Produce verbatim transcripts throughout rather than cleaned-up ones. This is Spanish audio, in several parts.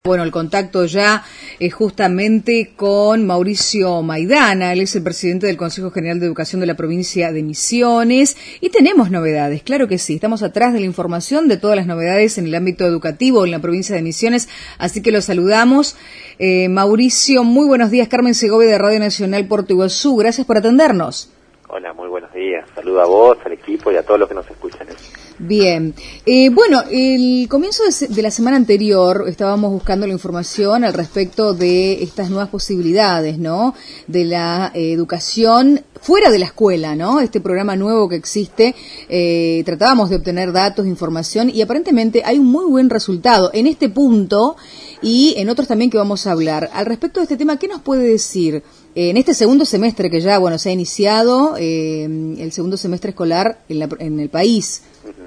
Bueno, el contacto ya es justamente con Mauricio Maidana, él es el presidente del Consejo General de Educación de la provincia de Misiones y tenemos novedades, claro que sí, estamos atrás de la información de todas las novedades en el ámbito educativo en la provincia de Misiones, así que los saludamos. Eh, Mauricio, muy buenos días, Carmen Segovia de Radio Nacional Puerto Iguazú, gracias por atendernos. Hola, muy buenos días, saludo a vos, al equipo y a todos los que nos escuchan. Bien, eh, bueno, el comienzo de, de la semana anterior estábamos buscando la información al respecto de estas nuevas posibilidades, ¿no? De la eh, educación fuera de la escuela, ¿no? Este programa nuevo que existe, eh, tratábamos de obtener datos, información y aparentemente hay un muy buen resultado en este punto y en otros también que vamos a hablar. Al respecto de este tema, ¿qué nos puede decir? En este segundo semestre que ya, bueno, se ha iniciado eh, el segundo semestre escolar en, la, en el país.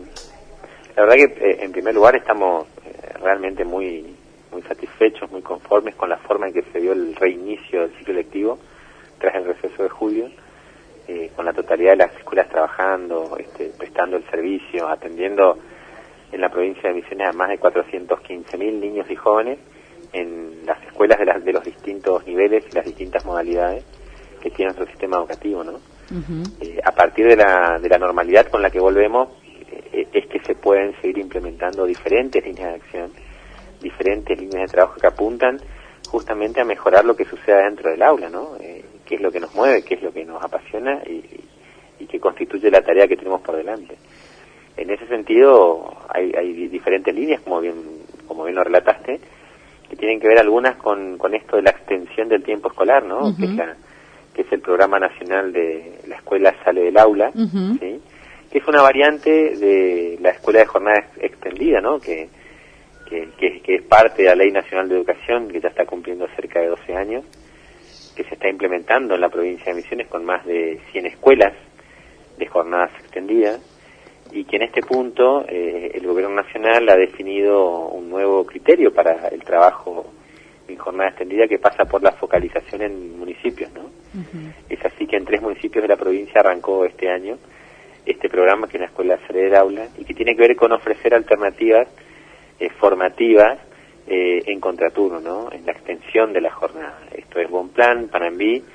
La verdad que eh, en primer lugar estamos eh, realmente muy muy satisfechos, muy conformes con la forma en que se dio el reinicio del ciclo lectivo tras el receso de julio, eh, con la totalidad de las escuelas trabajando, este, prestando el servicio, atendiendo en la provincia de Misiones a más de cuatrocientos quince mil niños y jóvenes en las escuelas de, las, de los distintos niveles y las distintas modalidades que tiene nuestro sistema educativo, ¿no? Uh-huh. Eh, a partir de la, de la normalidad con la que volvemos, eh, es que se pueden seguir implementando diferentes líneas de acción, diferentes líneas de trabajo que apuntan justamente a mejorar lo que suceda dentro del aula, ¿no? Eh, qué es lo que nos mueve, qué es lo que nos apasiona y, y qué constituye la tarea que tenemos por delante. En ese sentido, hay, hay diferentes líneas, como bien, como bien lo relataste, que tienen que ver algunas con, con esto de la extensión del tiempo escolar, ¿no? Uh-huh. Que es la, que es el programa nacional de la escuela sale del aula, uh-huh. ¿sí? Que es una variante de la escuela de jornada extendida, ¿no? Que, que, que, que es parte de la Ley Nacional de Educación, que ya está cumpliendo cerca de doce años, que se está implementando en la provincia de Misiones con más de cien escuelas de jornadas extendidas, y que en este punto eh, el gobierno nacional ha definido un nuevo criterio para el trabajo en jornada extendida que pasa por la focalización en municipios, ¿no? Uh-huh. Es así que en tres municipios de la provincia arrancó este año este programa, que es la Escuela Sale del Aula, y que tiene que ver con ofrecer alternativas eh, formativas eh, en contraturno, ¿no? En la extensión de la jornada. Esto es Bonplan, Panambí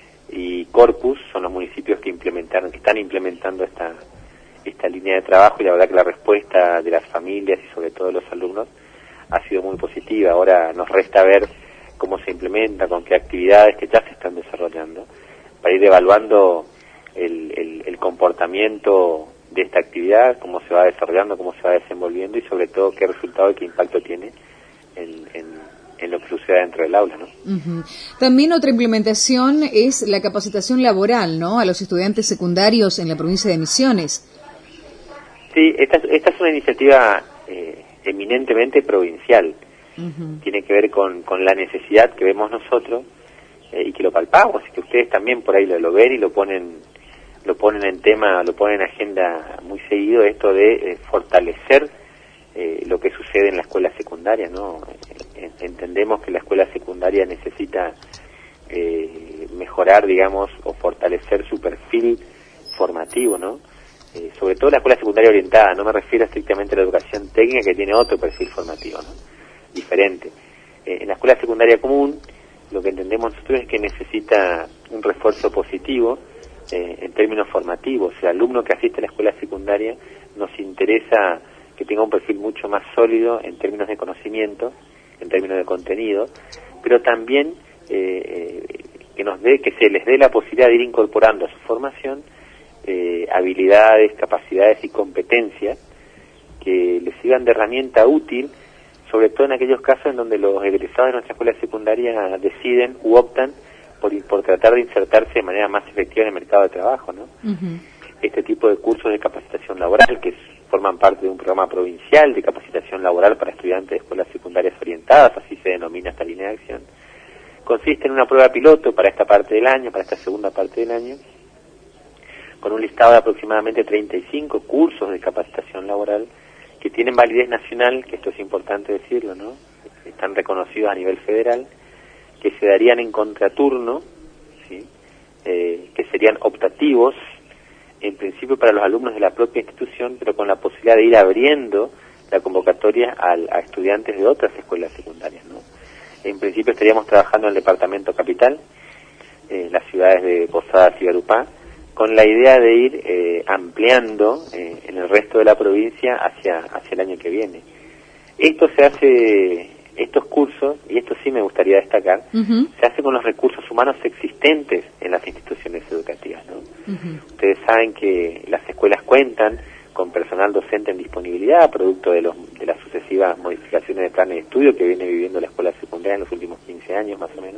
y Corpus, son los municipios que implementaron, que están implementando esta esta línea de trabajo, y la verdad que la respuesta de las familias y sobre todo de los alumnos ha sido muy positiva. Ahora nos resta ver cómo se implementa, con qué actividades que ya se están desarrollando, para ir evaluando el, el, el comportamiento de esta actividad, cómo se va desarrollando, cómo se va desenvolviendo y sobre todo qué resultado y qué impacto tiene en, en, en lo que suceda dentro del aula, ¿no? Uh-huh. También otra implementación es la capacitación laboral, ¿no? A los estudiantes secundarios en la provincia de Misiones. Sí, esta, esta es una iniciativa eh, eminentemente provincial. Uh-huh. Tiene que ver con, con la necesidad que vemos nosotros eh, y que lo palpamos, y que ustedes también por ahí lo, lo ven y lo ponen lo ponen en tema, lo ponen en agenda muy seguido, esto de eh, fortalecer eh, lo que sucede en la escuela secundaria, ¿no? Eh, entendemos que la escuela secundaria necesita eh, mejorar, digamos, o fortalecer su perfil formativo, ¿no? Eh, sobre todo la escuela secundaria orientada, no me refiero estrictamente a la educación técnica, que tiene otro perfil formativo, ¿no? Diferente. Eh, en la escuela secundaria común, lo que entendemos nosotros es que necesita un refuerzo positivo eh, en términos formativos. O sea, el alumno que asiste a la escuela secundaria nos interesa que tenga un perfil mucho más sólido en términos de conocimiento, en términos de contenido, pero también eh, eh, que nos dé, que se les dé la posibilidad de ir incorporando a su formación Eh, habilidades, capacidades y competencias que les sirvan de herramienta útil, sobre todo en aquellos casos en donde los egresados de nuestra escuela secundaria deciden u optan por, por tratar de insertarse de manera más efectiva en el mercado de trabajo, ¿no? Uh-huh. Este tipo de cursos de capacitación laboral, que forman parte de un programa provincial de capacitación laboral para estudiantes de escuelas secundarias orientadas, así se denomina esta línea de acción, consiste en una prueba piloto para esta parte del año, para esta segunda parte del año, con un listado de aproximadamente treinta y cinco cursos de capacitación laboral que tienen validez nacional, que esto es importante decirlo, ¿no? Están reconocidos a nivel federal, que se darían en contraturno, ¿sí? Eh, que serían optativos, en principio para los alumnos de la propia institución, pero con la posibilidad de ir abriendo la convocatoria a, a estudiantes de otras escuelas secundarias, ¿no? En principio estaríamos trabajando en el departamento capital, eh, las ciudades de Posadas y Garupá, con la idea de ir eh, ampliando eh, en el resto de la provincia hacia, hacia el año que viene. Esto se hace, estos cursos, y esto sí me gustaría destacar, uh-huh. se hace con los recursos humanos existentes en las instituciones educativas, ¿no? Uh-huh. Ustedes saben que las escuelas cuentan con personal docente en disponibilidad, producto de, los, de las sucesivas modificaciones de planes de estudio que viene viviendo la escuela secundaria en los últimos quince años más o menos,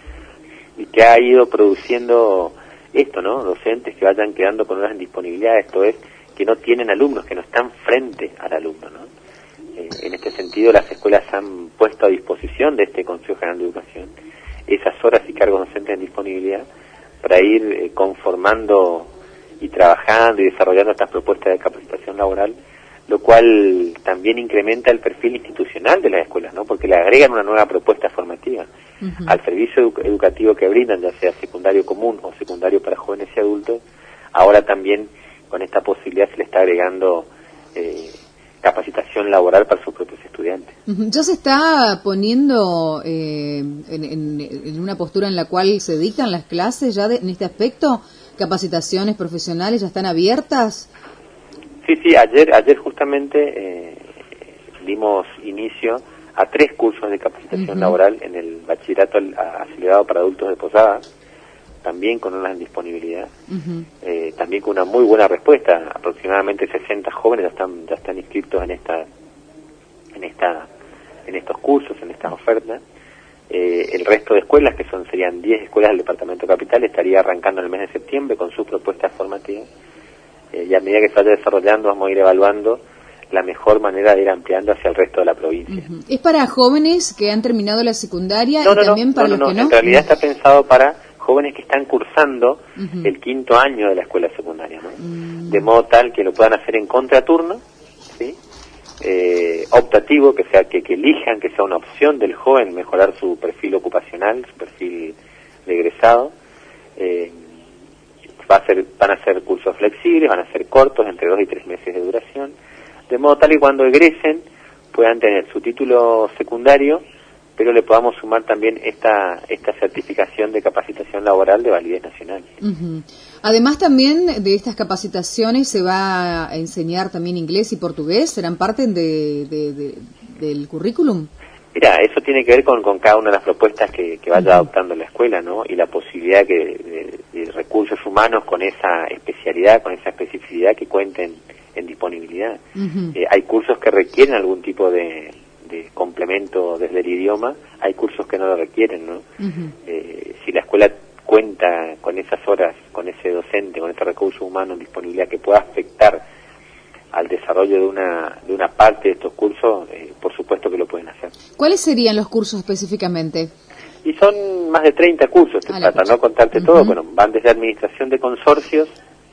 y que ha ido produciendo esto, ¿no? Docentes que vayan quedando con horas en disponibilidad, esto es, que no tienen alumnos, que no están frente al alumno, ¿no? Eh, en este sentido, las escuelas han puesto a disposición de este Consejo General de Educación esas horas y cargos docentes en disponibilidad para ir eh, conformando y trabajando y desarrollando estas propuestas de capacitación laboral, lo cual también incrementa el perfil institucional de las escuelas, ¿no? Porque le agregan una nueva propuesta formativa uh-huh. al servicio edu- educativo que brindan, ya sea secundario común o secundario para jóvenes y adultos. Ahora también con esta posibilidad se le está agregando eh, capacitación laboral para sus propios estudiantes. Uh-huh. ¿Ya se está poniendo eh, en, en, en una postura en la cual se dictan las clases ya de, en este aspecto? ¿Capacitaciones profesionales ya están abiertas? Sí, sí, ayer ayer justamente eh, dimos inicio a tres cursos de capacitación uh-huh. laboral en el bachillerato acelerado para adultos de Posadas, también con una disponibilidad, uh-huh. eh, también con una muy buena respuesta. Aproximadamente sesenta jóvenes ya están ya están inscritos en esta en esta en estos cursos, en estas ofertas. Eh, el resto de escuelas, que son serían diez escuelas del departamento capital, estaría arrancando en el mes de septiembre con sus propuestas formativas. Eh, y a medida que se vaya desarrollando vamos a ir evaluando la mejor manera de ir ampliando hacia el resto de la provincia. Uh-huh. ¿Es para jóvenes que han terminado la secundaria no, y no, también no, para no, los no, que no? En realidad está pensado para jóvenes que están cursando uh-huh. el quinto año de la escuela secundaria, ¿no? Uh-huh. De modo tal que lo puedan hacer en contraturno, ¿sí? Eh, optativo, que sea que, que elijan, que sea una opción del joven mejorar su perfil ocupacional, su perfil de egresado. Eh, va a ser, van a ser cursos flexibles, van a ser cortos, entre dos y tres meses de duración, de modo tal que cuando egresen puedan tener su título secundario, pero le podamos sumar también esta esta certificación de capacitación laboral de validez nacional. Uh-huh. Además también de estas capacitaciones se va a enseñar también inglés y portugués, ¿serán parte de, de, de, del currículum? Mira, eso tiene que ver con, con cada una de las propuestas que, que vaya uh-huh. adoptando la escuela, ¿no? Y la posibilidad que de, de recursos humanos con esa especialidad, con esa especificidad que cuenten en disponibilidad. Uh-huh. Eh, hay cursos que requieren algún tipo de, de complemento desde el idioma, hay cursos que no lo requieren, ¿no? Uh-huh. Eh, si la escuela cuenta con esas horas, con ese docente, con ese recurso humano en disponibilidad que pueda afectar al desarrollo de una de una parte de estos cursos, eh, por supuesto que lo pueden hacer. ¿Cuáles serían los cursos específicamente? Y son más de treinta cursos, te trata, no contarte uh-huh. todo. Bueno, van desde administración de consorcios,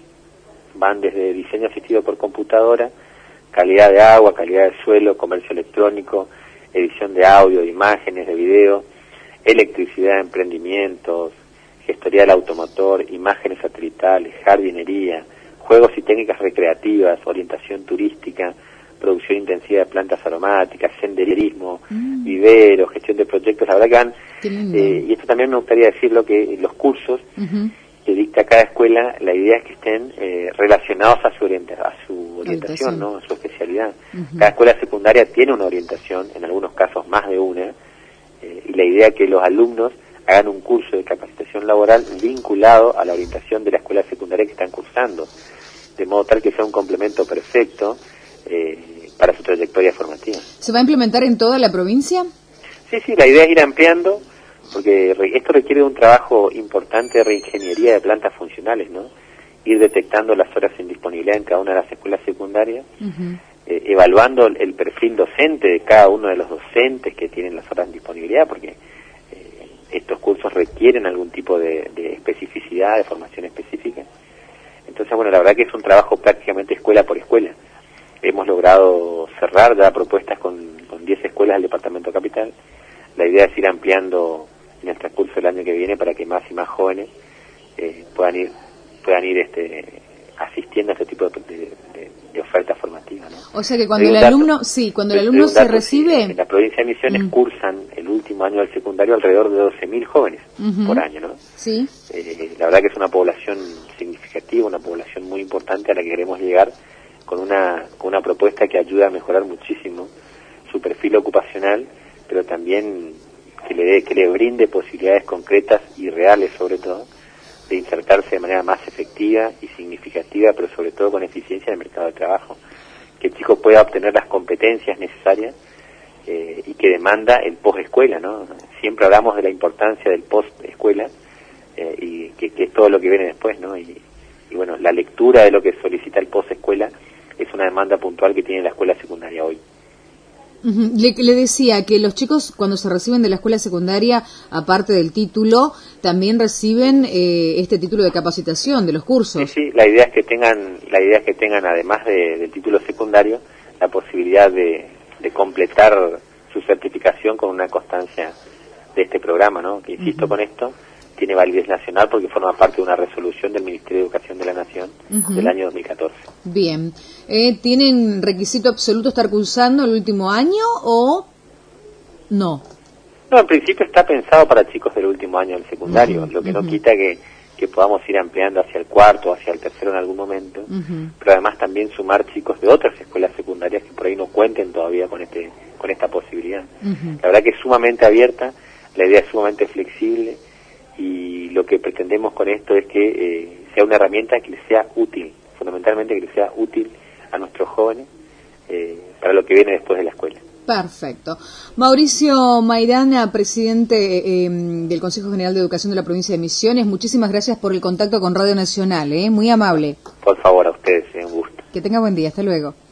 van desde diseño asistido por computadora, calidad de agua, calidad de suelo, comercio electrónico, edición de audio, de imágenes, de video, electricidad, emprendimientos, gestoría del automotor, imágenes satelitales, jardinería, juegos y técnicas recreativas, orientación turística, producción intensiva de plantas aromáticas, senderismo, mm. vivero, gestión de proyectos. La verdad que van, eh, y esto también me gustaría decirlo, que los cursos uh-huh. que dicta cada escuela, la idea es que estén eh, relacionados a su, orienta a su orientación, ¿no? A su especialidad. Uh-huh. Cada escuela secundaria tiene una orientación, en algunos casos más de una, eh, y la idea es que los alumnos hagan un curso de capacitación laboral vinculado a la orientación de la escuela secundaria que están cursando, de modo tal que sea un complemento perfecto eh, para su trayectoria formativa. ¿Se va a implementar en toda la provincia? Sí, sí, la idea es ir ampliando, porque re, esto requiere de un trabajo importante de reingeniería de plantas funcionales, ¿no? Ir detectando las horas en disponibilidad en cada una de las escuelas secundarias, uh-huh. eh, evaluando el perfil docente de cada uno de los docentes que tienen las horas en disponibilidad, porque estos cursos requieren algún tipo de, de especificidad, de formación específica. Entonces, bueno, la verdad que es un trabajo prácticamente escuela por escuela. Hemos logrado cerrar ya propuestas con, con diez escuelas del departamento capital. La idea es ir ampliando en el transcurso del año que viene para que más y más jóvenes eh, puedan ir puedan ir este asistiendo a este tipo de, de, de, de oferta formativa, ¿no? O sea que cuando el alumno, sí, cuando el alumno se recibe... En la provincia de Misiones uh-huh. cursan el último año del secundario alrededor de doce mil jóvenes uh-huh. por año, ¿no? Sí. Eh, la verdad que es una población significativa, una población muy importante a la que queremos llegar con una, con una propuesta que ayuda a mejorar muchísimo su perfil ocupacional, pero también que le dé, que le brinde posibilidades concretas y reales, sobre todo, de insertarse de manera más efectiva y significativa, pero sobre todo con eficiencia en el mercado de trabajo. Que el chico pueda obtener las competencias necesarias eh, y que demanda el post-escuela, ¿no? Siempre hablamos de la importancia del post-escuela eh, y que, que es todo lo que viene después, ¿no? Y, y bueno, la lectura de lo que solicita el post-escuela es una demanda puntual que tiene la escuela secundaria hoy. Uh-huh. Le, le decía que los chicos cuando se reciben de la escuela secundaria, aparte del título, también reciben eh, este título de capacitación de los cursos. Sí, sí, la idea es que tengan, la idea es que tengan además de, del título secundario, la posibilidad de, de completar su certificación con una constancia de este programa, ¿no? Que insisto uh-huh. con esto, tiene validez nacional porque forma parte de una resolución del Ministerio de Educación de la Nación uh-huh. del año dos mil catorce. Bien. Eh, ¿Tienen requisito absoluto estar cursando el último año o no? No, en principio está pensado para chicos del último año del secundario, uh-huh. lo que uh-huh. no quita que, que podamos ir ampliando hacia el cuarto o hacia el tercero en algún momento, uh-huh. pero además también sumar chicos de otras escuelas secundarias que por ahí no cuenten todavía con este con esta posibilidad. Uh-huh. La verdad que es sumamente abierta, la idea es sumamente flexible, y lo que pretendemos con esto es que eh, sea una herramienta que les sea útil, fundamentalmente que les sea útil a nuestros jóvenes eh, para lo que viene después de la escuela. Perfecto. Mauricio Mairana, presidente eh, del Consejo General de Educación de la Provincia de Misiones, muchísimas gracias por el contacto con Radio Nacional, ¿eh? Muy amable. Por favor, a ustedes, es un gusto. Que tenga buen día, hasta luego.